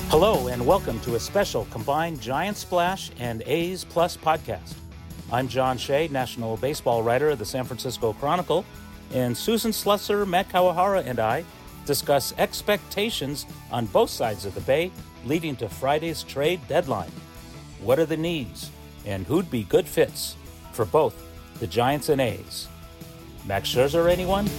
Hello and welcome to a special combined Giant Splash and A's Plus podcast. I'm John Shea, national baseball writer of the San Francisco Chronicle, and Susan Slusser, Matt Kawahara, and I discuss expectations on both sides of the Bay leading to Friday's trade deadline. What are the needs, and who'd be good fits for both the Giants and A's? Max Scherzer, anyone?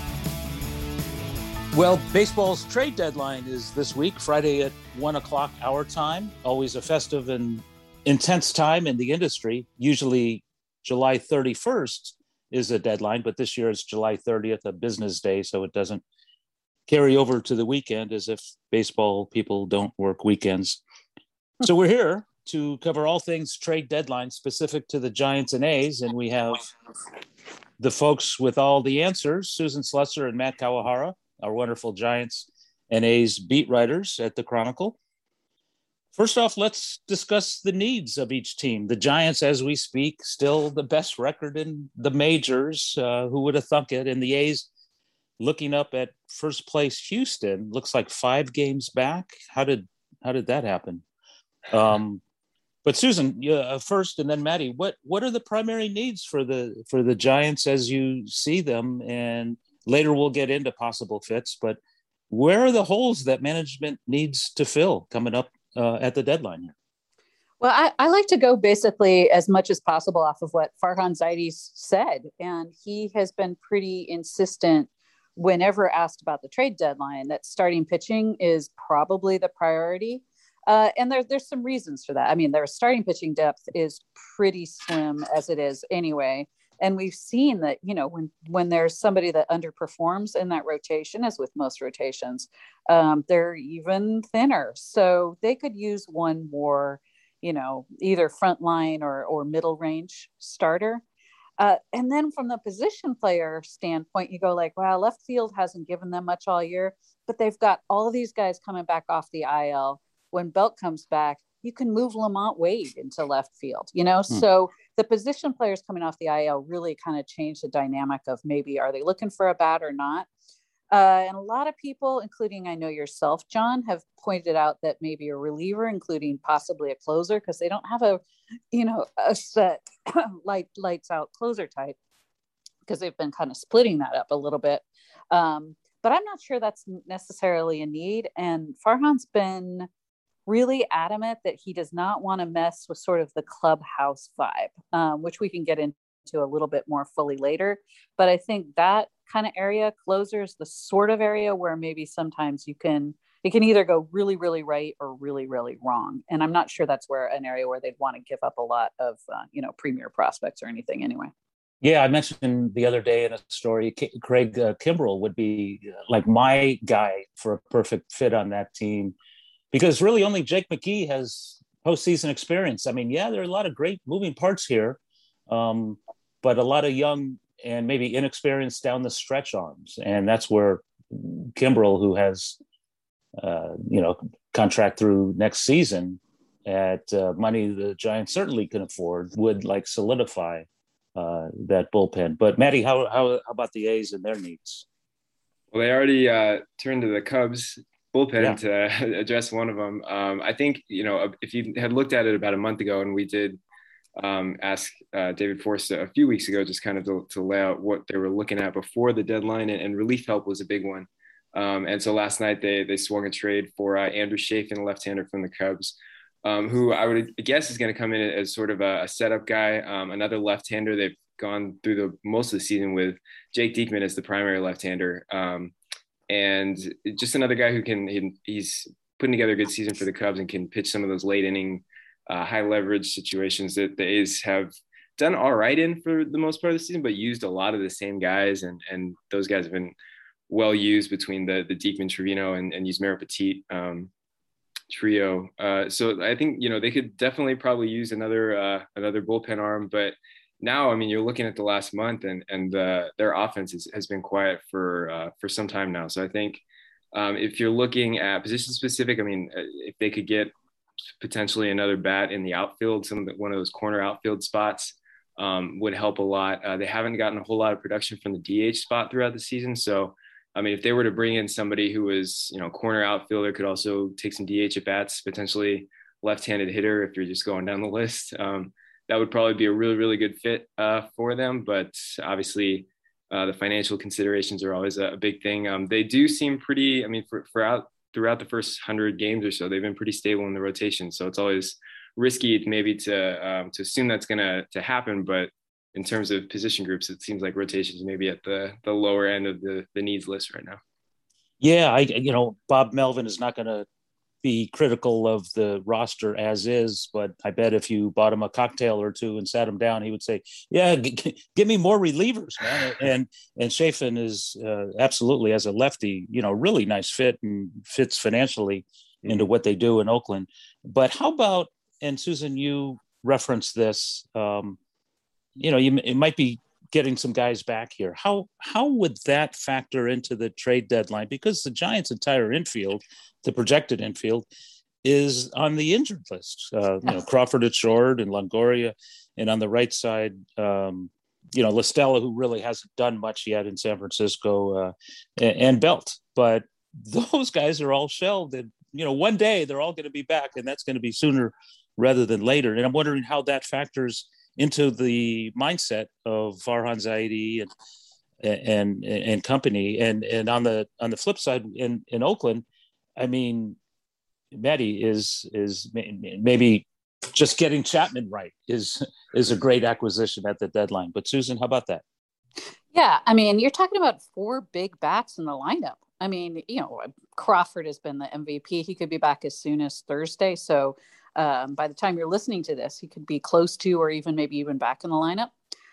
Well, baseball's trade deadline is this week, Friday at 1 o'clock our time. Always a festive and intense time in the industry. Usually July 31st is a deadline, but this year is July 30th, a business day, so it doesn't carry over to the weekend as if baseball people don't work weekends. So we're here to cover all things trade deadline specific to the Giants and A's, and we have the folks with all the answers, Susan Slusser and Matt Kawahara, our wonderful Giants and A's beat writers at the Chronicle. First off, let's discuss the needs of each team. The Giants, as we speak, still the best record in the majors. Who would have thunk it? And the A's, looking up at first place Houston, looks like 5 games back. How did that happen? But Susan, first, and then Matty, what are the primary needs for the Giants as you see them? And later we'll get into possible fits, but where are the holes that management needs to fill coming up at the deadline here? Well, I like to go basically as much as possible off of what Farhan Zaidi's said. And he has been pretty insistent whenever asked about the trade deadline that starting pitching is probably the priority. And there's some reasons for that. I mean, their starting pitching depth is pretty slim as it is anyway. And we've seen that, when there's somebody that underperforms in that rotation, as with most rotations, they're even thinner. So they could use one more, either frontline or middle range starter. And then from the position player standpoint, you go like, wow, left field hasn't given them much all year, but they've got all of these guys coming back off the IL. When Belt comes back, you can move Lamont Wade into left field, So the position players coming off the IL really kind of change the dynamic of maybe are they looking for a bat or not? And a lot of people, including I know yourself, John, have pointed out that maybe a reliever, including possibly a closer, because they don't have a set lights out closer type, because they've been kind of splitting that up a little bit. But I'm not sure that's necessarily a need. And Farhan's been really adamant that he does not want to mess with sort of the clubhouse vibe, which we can get into a little bit more fully later. But I think that kind of area, closer, is the sort of area where maybe sometimes it can either go really, really right or really, really wrong. And I'm not sure that's an area where they'd want to give up a lot of, premier prospects or anything anyway. Yeah, I mentioned the other day in a story, Craig Kimbrell would be like my guy for a perfect fit on that team, because really only Jake McKee has postseason experience. I mean, yeah, there are a lot of great moving parts here, but a lot of young and maybe inexperienced down the stretch arms. And that's where Kimbrell, who has, contract through next season at money the Giants certainly can afford, would solidify that bullpen. But Matty, how about the A's and their needs? Well, they already turned to the Cubs bullpen to address one of them. I think, if you had looked at it about a month ago, and we did ask David Forst a few weeks ago, just kind of to lay out what they were looking at before the deadline, and relief help was a big one. And so last night they swung a trade for Andrew Chafin, a left-hander from the Cubs, who I would guess is going to come in as sort of a setup guy, another left-hander. They've gone through the most of the season with Jake Diekman as the primary left-hander. And just another guy he's putting together a good season for the Cubs and can pitch some of those late inning, high leverage situations that the A's have done all right in for the most part of the season, but used a lot of the same guys. And those guys have been well used between the Diekman, Trevino, and Yusmeiro Petit trio. So I think, they could definitely probably use another bullpen arm, but now, I mean, you're looking at the last month, and their offense has been quiet for some time now. So I think if you're looking at position specific, I mean, if they could get potentially another bat in the outfield, one of those corner outfield spots would help a lot. They haven't gotten a whole lot of production from the DH spot throughout the season, so I mean, if they were to bring in somebody who was, corner outfielder, could also take some DH at bats, potentially left-handed hitter, if you're just going down the list, that would probably be a really, really good fit for them. But obviously, the financial considerations are always a big thing. They do seem pretty, I mean, throughout the first 100 games or so, they've been pretty stable in the rotation. So it's always risky maybe to assume that's going to happen. But in terms of position groups, it seems like rotations maybe at the lower end of the needs list right now. Yeah, Bob Melvin is not going to be critical of the roster as is, but I bet if you bought him a cocktail or two and sat him down, he would say, "Yeah, give me more relievers, man." And Chafin is absolutely, as a lefty, really nice fit and fits financially into what they do in Oakland. But how about, and Susan, you referenced this, it might be getting some guys back here. How would that factor into the trade deadline? Because the Giants' entire infield, the projected infield, is on the injured list. Crawford at short and Longoria, and on the right side, La Stella, who really hasn't done much yet in San Francisco, and Belt. But those guys are all shelved, and one day they're all going to be back, and that's going to be sooner rather than later. And I'm wondering how that factors into the mindset of Farhan Zaidi and company. And on the flip side, in Oakland, I mean, Maddie is maybe just getting Chapman right is a great acquisition at the deadline. But Susan, how about that? Yeah, I mean, you're talking about 4 big bats in the lineup. I mean, Crawford has been the MVP. He could be back as soon as Thursday. So by the time you're listening to this, he could be close to, or maybe even back in the lineup.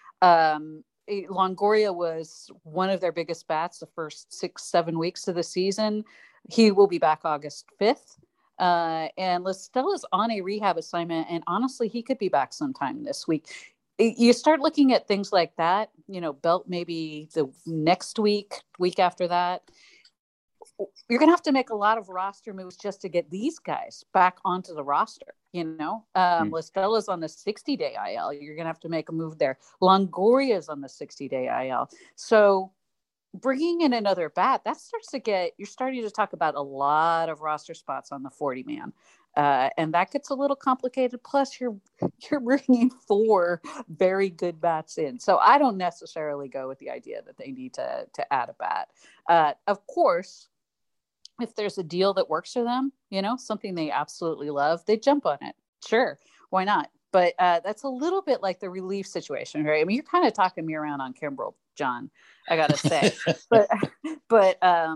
Longoria was one of their biggest bats the first 6-7 weeks of the season. He will be back August 5th. And La Stella's on a rehab assignment, and honestly, he could be back sometime this week. You start looking at things like that, Belt maybe the next week after that. You're going to have to make a lot of roster moves just to get these guys back onto the roster. La Stella's on the 60-day IL. You're going to have to make a move there. Longoria's on the 60-day IL. So bringing in another bat, you're starting to talk about a lot of roster spots on the 40-man. And that gets a little complicated. Plus, you're bringing 4 very good bats in. So I don't necessarily go with the idea that they need to add a bat. Of course, if there's a deal that works for them, something they absolutely love, they jump on it. Sure, why not? But that's a little bit like the relief situation, right? I mean, you're kind of talking me around on Kimbrel, John, I got to say. but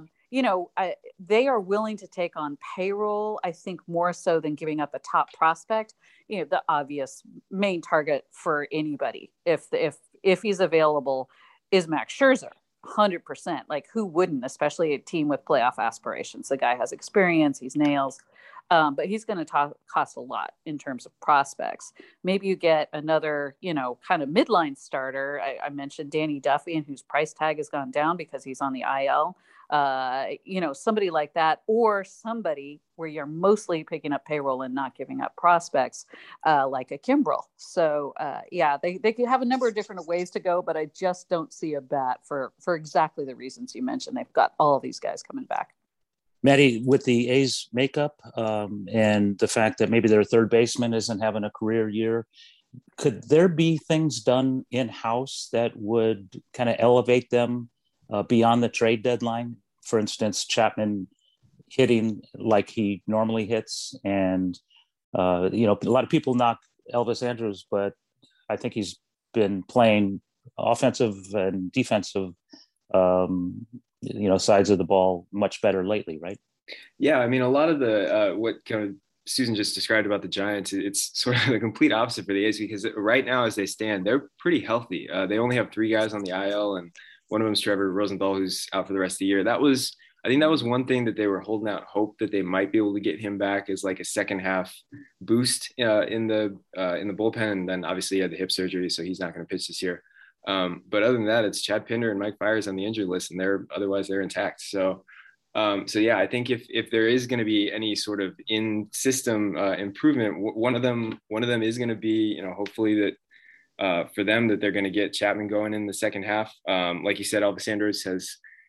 they are willing to take on payroll, I think, more so than giving up a top prospect. The obvious main target for anybody, if he's available, is Max Scherzer. 100%. Like, who wouldn't, especially a team with playoff aspirations? The guy has experience, he's nails, but he's going to cost a lot in terms of prospects. Maybe you get another, kind of midline starter. I mentioned Danny Duffy, and whose price tag has gone down because he's on the IL. Somebody like that, or somebody where you're mostly picking up payroll and not giving up prospects, like a Kimbrel. So they could have a number of different ways to go, but I just don't see a bat for exactly the reasons you mentioned. They've got all these guys coming back. Maddie, with the A's makeup and the fact that maybe their third baseman isn't having a career year, could there be things done in-house that would kind of elevate them beyond the trade deadline? For instance, Chapman hitting like he normally hits, and a lot of people knock Elvis Andrus, but I think he's been playing offensive and defensive sides of the ball much better lately, right? Yeah, I mean, a lot of the what kind of Susan just described about the Giants, it's sort of the complete opposite for the A's, because right now, as they stand, they're pretty healthy. They only have 3 guys on the IL, and one of them is Trevor Rosenthal, who's out for the rest of the year. I think that was one thing that they were holding out hope that they might be able to get him back as like a second half boost in the bullpen. And then obviously he had the hip surgery, so he's not going to pitch this year. But other than that, it's Chad Pinder and Mike Fiers on the injured list, and they're intact. So yeah, I think if there is going to be any sort of in system improvement, one of them is going to be, hopefully that for them that they're going to get Chapman going in the second half. Like you said, Elvis Andrus has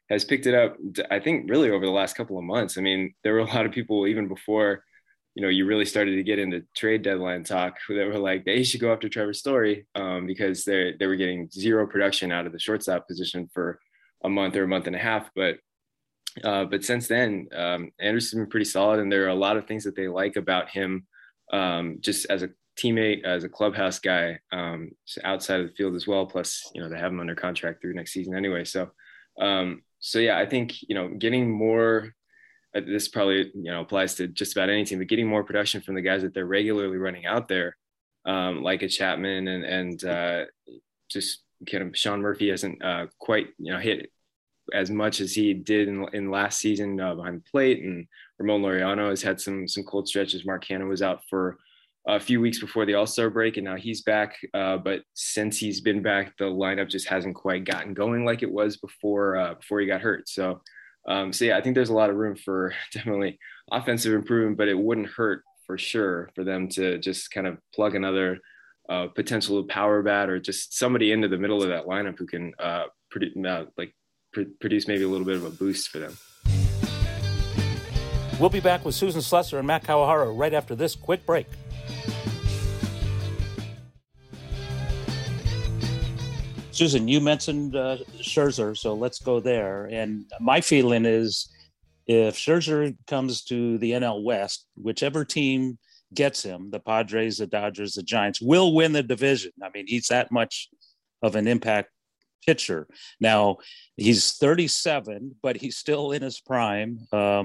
has picked it up, I think, really over the last couple of months. I mean, there were a lot of people even before, you really started to get into trade deadline talk that were like, they should go after Trevor Story because they were getting zero production out of the shortstop position for a month or a month and a half. But since then, Anderson's been pretty solid, and there are a lot of things that they like about him, just as a teammate, as a clubhouse guy, outside of the field as well. Plus, they have him under contract through next season anyway. So yeah, I think getting more. This probably applies to just about any team, but getting more production from the guys that they're regularly running out there, like a Chapman and just kind of Sean Murphy hasn't quite hit as much as he did in last season behind the plate, and Ramon Laureano has had some cold stretches. Mark Hanna was out for a few weeks before the All-Star break, and now he's back. But since he's been back, the lineup just hasn't quite gotten going like it was before he got hurt. So yeah, I think there's a lot of room for definitely offensive improvement, but it wouldn't hurt for sure for them to just kind of plug another potential power bat or just somebody into the middle of that lineup who can produce maybe a little bit of a boost for them. We'll be back with Susan Slusser and Matt Kawahara right after this quick break. Susan, you mentioned Scherzer, so let's go there. And my feeling is if Scherzer comes to the NL West, whichever team gets him, the Padres, the Dodgers, the Giants, will win the division. I mean, he's that much of an impact pitcher. Now, he's 37, but he's still in his prime.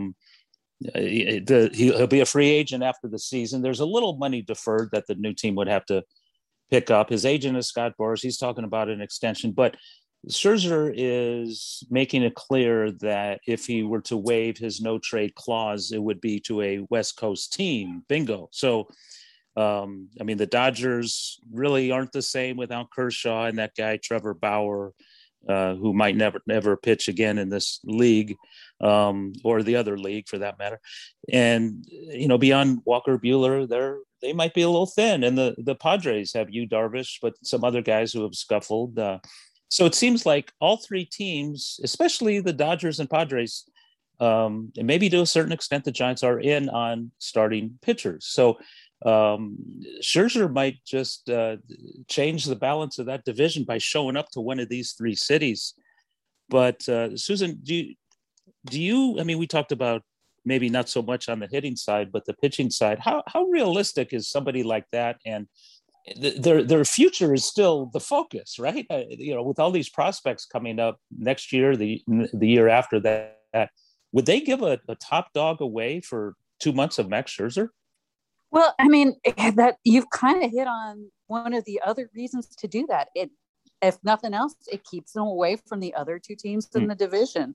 He'll be a free agent after the season. There's a little money deferred that the new team would have to pick up. His agent is Scott Boras. He's talking about an extension, but Scherzer is making it clear that if he were to waive his no trade clause, it would be to a West Coast team. Bingo. So, I mean, the Dodgers really aren't the same without Kershaw and that guy, Trevor Bauer, who might never pitch again in this league, or the other league for that matter. And, beyond Walker Buehler, they might be a little thin. And the Padres have Yu Darvish, but some other guys who have scuffled. So it seems like all three teams, especially the Dodgers and Padres, and maybe to a certain extent, the Giants are in on starting pitchers. So Scherzer might just change the balance of that division by showing up to one of these three cities. But Susan, do you, I mean, we talked about maybe not so much on the hitting side, but the pitching side. How realistic is somebody like that? And their future is still the focus, right? With all these prospects coming up next year, the year after that, would they give a top dog away for 2 months of Max Scherzer? Well, I mean, that you've kind of hit on one of the other reasons to do that. If nothing else, it keeps them away from the other two teams in the division.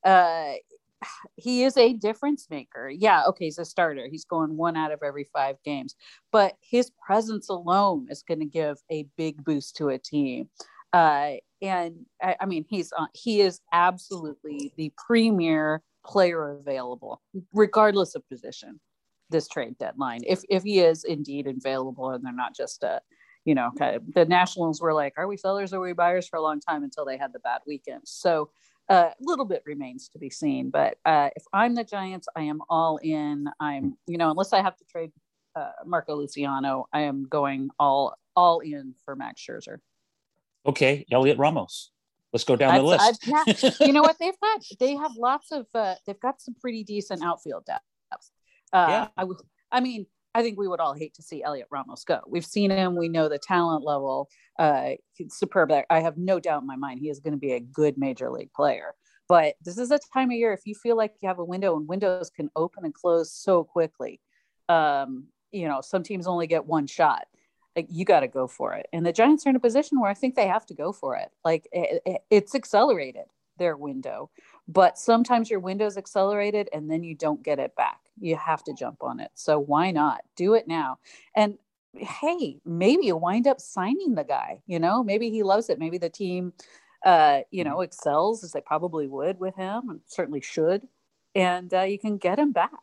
He is a difference maker. Yeah, okay, he's a starter. He's going 1 out of every 5 games. But his presence alone is going to give a big boost to a team. And I mean, he is absolutely the premier player available, regardless of position, this trade deadline. If he is indeed available and they're not just kind of, the Nationals were like, are we sellers or are we buyers for a long time until they had the bad weekend. So a little bit remains to be seen, but if I'm the Giants, I am all in. I'm, unless I have to trade Marco Luciano, I am going all in for Max Scherzer. Okay, Elliot Ramos. Let's go down the list. You know what they have lots of. They've got some pretty decent outfield depth. Yeah. I think we would all hate to see Elliot Ramos go. We've seen him. We know the talent level. He's superb. I have no doubt in my mind he is going to be a good major league player. But this is a time of year, if you feel like you have a window, and windows can open and close so quickly, some teams only get one shot. Like, you got to go for it. And the Giants are in a position where I think they have to go for it. Like, it's accelerated, their window. But sometimes your window's accelerated and then you don't get it back. You have to jump on it. So why not do it now? And hey, maybe you wind up signing the guy, maybe he loves it. Maybe the team, excels as they probably would with him, and certainly should. And you can get him back.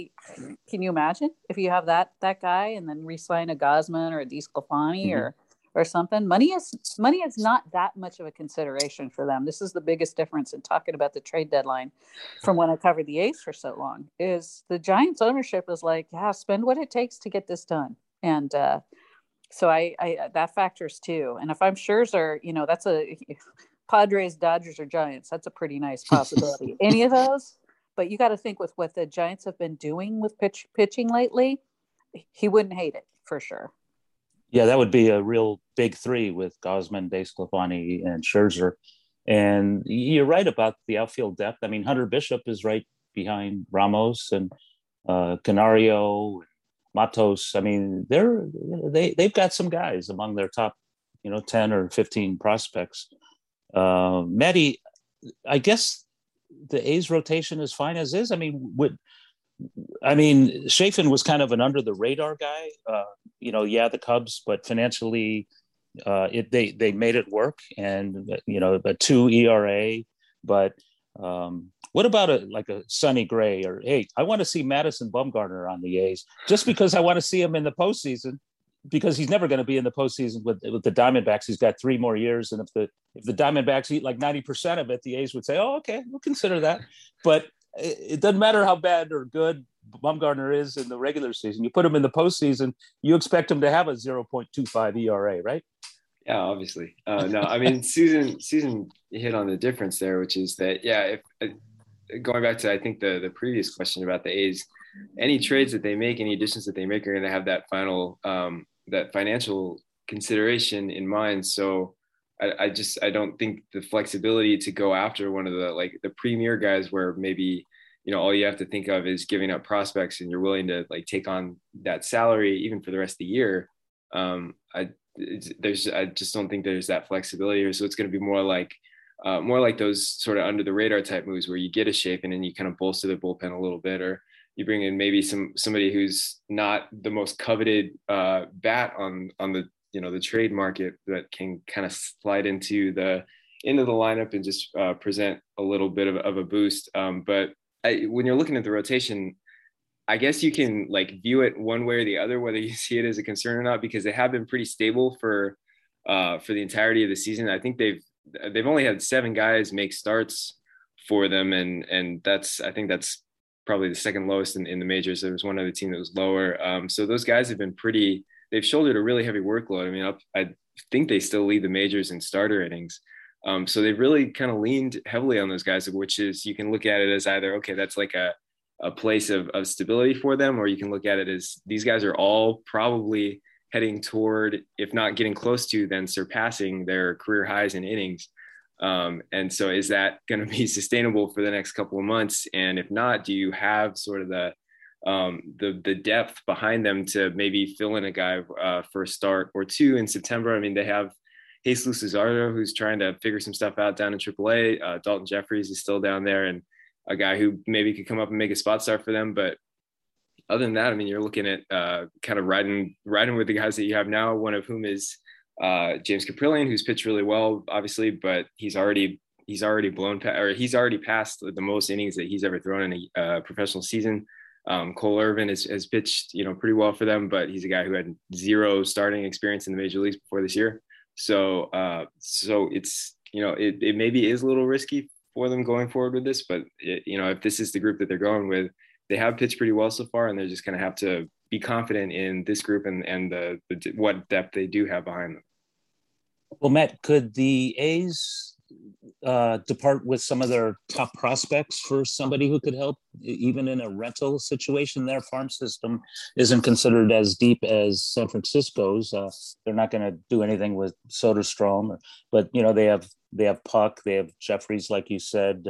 Can you imagine if you have that guy and then re-sign a Gausman or a DeSclafani or or something. Money is not that much of a consideration for them. This is the biggest difference in talking about the trade deadline from when I covered the A's for so long, is the Giants ownership is like, yeah, spend what it takes to get this done. And so I that factors too. And if I'm Scherzer, that's a Padres, Dodgers, or Giants, that's a pretty nice possibility. Any of those, but you got to think with what the Giants have been doing with pitching lately, he wouldn't hate it for sure. Yeah, that would be a real big three with Gausman, DeSclafani, and Scherzer. And you're right about the outfield depth. I mean, Hunter Bishop is right behind Ramos and Canario, Matos. I mean, they've got some guys among their top, 10 or 15 prospects. Maddie, I guess the A's rotation is fine as is. I mean, Chafin was kind of an under the radar guy. The Cubs, but financially, they made it work, and a 2 ERA. But what about a Sonny Gray, or hey, I want to see Madison Bumgarner on the A's just because I want to see him in the postseason, because he's never going to be in the postseason with the Diamondbacks. He's got 3 more years, and if the Diamondbacks eat like 90% of it, the A's would say, "Oh, okay, we'll consider that." But it doesn't matter how bad or good Bumgarner is in the regular season. You put him in the postseason, you expect him to have a 0.25 ERA, right? Yeah, obviously. No, I mean, Susan hit on the difference there, which is that, if going back to, I think, the previous question about the A's, any trades that they make, any additions that they make are going to have that final, that financial consideration in mind. So I don't think the flexibility to go after one of the premier guys where maybe, all you have to think of is giving up prospects and you're willing to take on that salary even for the rest of the year. I just don't think there's that flexibility here. So it's going to be more like those sort of under the radar type moves where you get a Chafin and you kind of bolster the bullpen a little bit, or you bring in maybe somebody who's not the most coveted bat on the the trade market that can kind of slide into the lineup and just present a little bit of a boost. But when you're looking at the rotation, I guess you can view it one way or the other, whether you see it as a concern or not, because they have been pretty stable for the entirety of the season. I think they've only had 7 guys make starts for them, and I think that's probably the second lowest in the majors. There was one other team that was lower. So those guys have been they've shouldered a really heavy workload. I mean, I think they still lead the majors in starter innings. So they've really kind of leaned heavily on those guys, which is, you can look at it as either, okay, that's like a place of stability for them, or you can look at it as these guys are all probably heading toward, if not getting close to, then surpassing their career highs in innings. And so is that going to be sustainable for the next couple of months? And if not, do you have sort of the depth behind them to maybe fill in a guy for a start or 2 in September? I mean, they have Jesus Luzardo, who's trying to figure some stuff out down in AAA. Dalton Jeffries is still down there, and a guy who maybe could come up and make a spot start for them. But other than that, I mean, you're looking at kind of riding with the guys that you have now, one of whom is James Kaprielian, who's pitched really well, obviously, but he's already passed the most innings that he's ever thrown in a professional season. Cole Irvin has pitched, pretty well for them, but he's a guy who had 0 starting experience in the major leagues before this year. So it's, it maybe is a little risky for them going forward with this, but if this is the group that they're going with, they have pitched pretty well so far, and they're just going to have to be confident in this group and what depth they do have behind them. Well, Matt, could the A's depart with some of their top prospects for somebody who could help, even in a rental situation? Their farm system isn't considered as deep as San Francisco's. They're not going to do anything with Soderstrom, but they have Puck, they have Jeffries, like you said.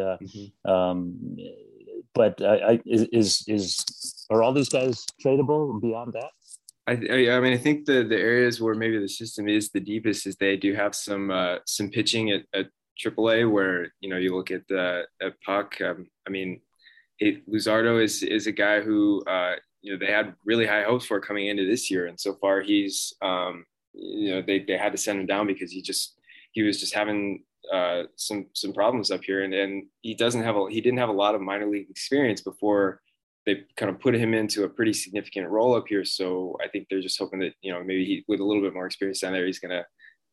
But are all these guys tradable beyond that? I mean, I think the areas where maybe the system is the deepest is they do have some pitching at AAA, where you look at Puck. I mean, Luzardo is a guy who they had really high hopes for coming into this year, and so far he's they had to send him down because he was just having some problems up here, and he didn't have a lot of minor league experience before they kind of put him into a pretty significant role up here. So I think they're just hoping that maybe with a little bit more experience down there, he's gonna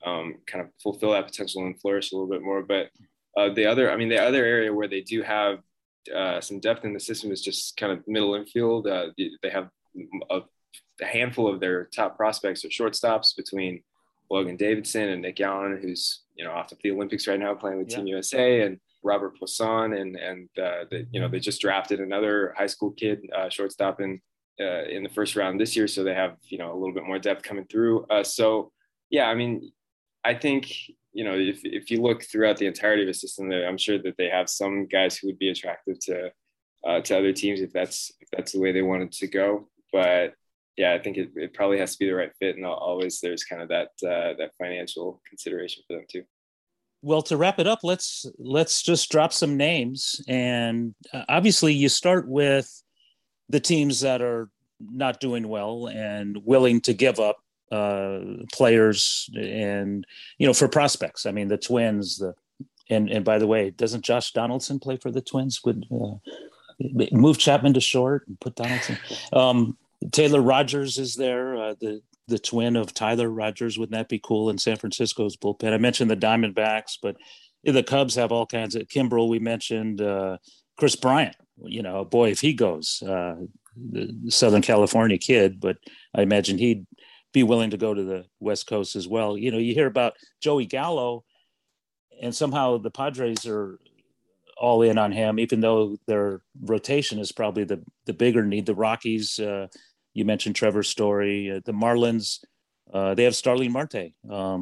kind of fulfill that potential and flourish a little bit more. But the other area where they do have some depth in the system is just kind of middle infield. They have a handful of their top prospects or shortstops between Logan Davidson and Nick Allen, who's off at the Olympics right now playing with Team USA, and Robert Poisson, and they just drafted another high school kid shortstop in the first round this year, so they have a little bit more depth coming through. So yeah, I mean, I think if you look throughout the entirety of the system, I'm sure that they have some guys who would be attractive to other teams if that's the way they wanted to go. But yeah, I think it probably has to be the right fit, and always there's kind of that financial consideration for them too. Well, to wrap it up, let's just drop some names, and obviously you start with the teams that are not doing well and willing to give up players, and for prospects. I mean, the Twins. And by the way, doesn't Josh Donaldson play for the Twins? Would move Chapman to short and put Donaldson. Taylor Rogers is there, the twin of Tyler Rogers. Wouldn't that be cool in San Francisco's bullpen? I mentioned the Diamondbacks, but the Cubs have all kinds of Kimbrel. We mentioned Chris Bryant. Boy, if he goes, the Southern California kid, but I imagine he'd be willing to go to the West Coast as well. You hear about Joey Gallo, and somehow the Padres are all in on him, even though their rotation is probably the bigger need. The Rockies, you mentioned Trevor Story, the Marlins, they have Starling Marte,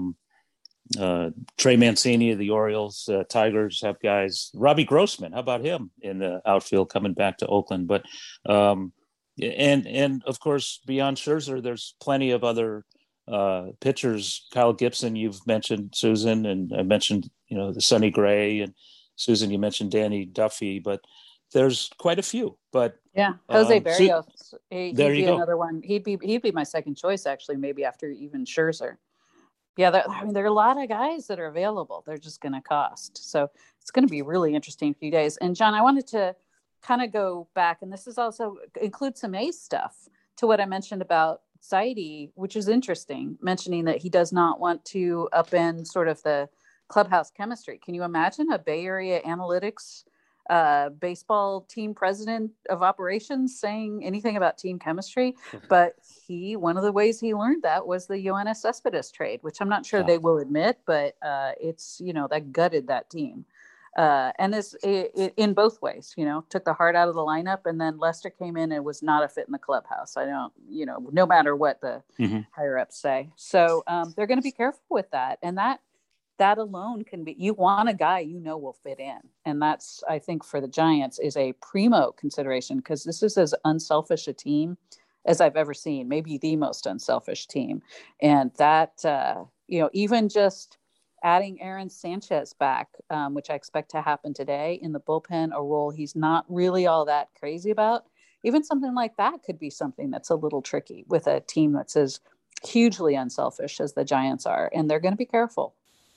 Trey Mancini of the Orioles, Tigers have guys. Robbie Grossman, how about him in the outfield coming back to Oakland? But and of course beyond Scherzer, there's plenty of other pitchers. Kyle Gibson, you've mentioned, Susan, and I mentioned the Sonny Gray, and Susan, you mentioned Danny Duffy, but there's quite a few. But yeah, Jose Barrios, he'd there be you go. Another one. He'd be my second choice, actually, maybe after even Scherzer. Yeah, there are a lot of guys that are available. They're just going to cost. So it's going to be a really interesting few days. And John, I wanted to kind of go back, and this is also include some A's stuff to what I mentioned about Zaidi, which is interesting, mentioning that he does not want to upend sort of the clubhouse chemistry. Can you imagine a Bay Area analytics baseball team president of operations saying anything about team chemistry? But one of the ways he learned that was the Yoenis Cespedes trade, which I'm not sure they will admit, but it's, that gutted that team. And this in both ways, took the heart out of the lineup, and then Lester came in and was not a fit in the clubhouse. I don't, no matter what the higher ups say. So they're going to be careful with that. And that alone can be, you want a guy will fit in. And that's, I think, for the Giants is a primo consideration, because this is as unselfish a team as I've ever seen, maybe the most unselfish team. And that, even just adding Aaron Sanchez back, which I expect to happen today in the bullpen, a role he's not really all that crazy about, even something like that could be something that's a little tricky with a team that's as hugely unselfish as the Giants are. And they're going to be careful.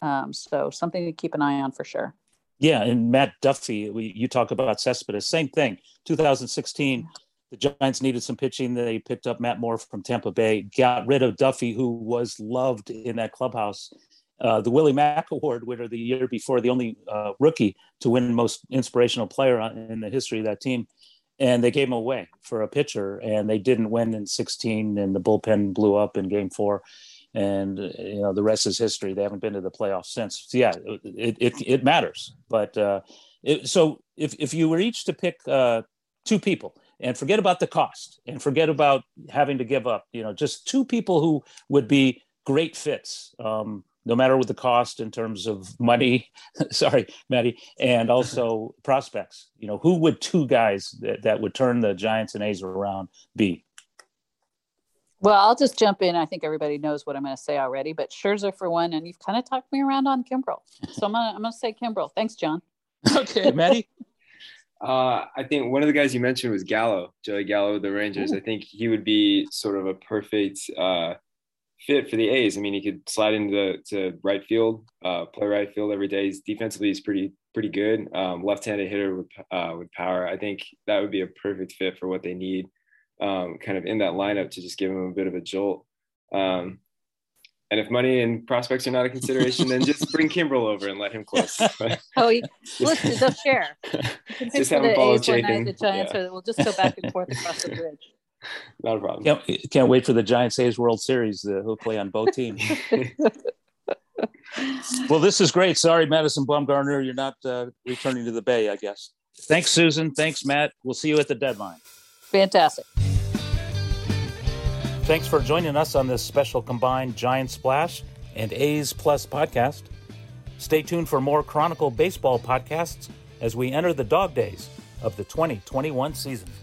So something to keep an eye on for sure. Yeah, and Matt Duffy, you talk about Cespedes, same thing. 2016, the Giants needed some pitching. They picked up Matt Moore from Tampa Bay, got rid of Duffy, who was loved in that clubhouse. The Willie Mack Award winner the year before, the only rookie to win most inspirational player in the history of that team. And they gave him away for a pitcher, and they didn't win in 16, and the bullpen blew up in game 4. And the rest is history. They haven't been to the playoffs since. So, yeah, it matters. But so if you were each to pick 2 people, and forget about the cost, and forget about having to give up, just 2 people who would be great fits, no matter what the cost in terms of money. Sorry, Maddie, and also prospects. Who would 2 guys that would turn the Giants and A's around be? Well, I'll just jump in. I think everybody knows what I'm going to say already, but Scherzer for one, and you've kind of talked me around on Kimbrel. So I'm going to say Kimbrel. Thanks, John. Okay, Maddie? I think one of the guys you mentioned was Gallo, Joey Gallo of the Rangers. Ooh. I think he would be sort of a perfect fit for the A's. I mean, he could slide into right field, play right field every day. Defensively, he's pretty good. Left-handed hitter with power. I think that would be a perfect fit for what they need. Kind of in that lineup to just give him a bit of a jolt. And And if money and prospects are not a consideration, then just bring Kimbrel over and let him close. Listen, they'll share. Just have him follow Chafin. The Giants will just go back and forth across the bridge. Not a problem. Can't wait for the Giants A's World Series. He'll play on both teams. Well, this is great. Sorry, Madison Bumgarner, you're not returning to the Bay, I guess. Thanks, Susan. Thanks, Matt. We'll see you at the deadline. Fantastic. Thanks for joining us on this special combined Giants Splash and A's Plus podcast. Stay tuned for more Chronicle baseball podcasts as we enter the dog days of the 2021 season.